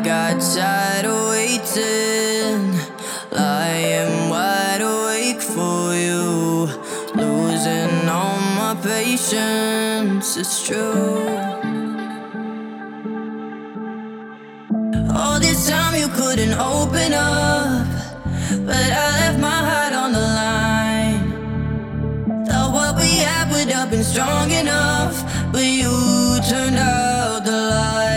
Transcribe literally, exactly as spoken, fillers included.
got tired of waiting, lying wide awake for you, losing all my patience, it's true. All this time you couldn't open up, but I left my heart on the line. Thought what we had would have been strong enough, but you turned out the light.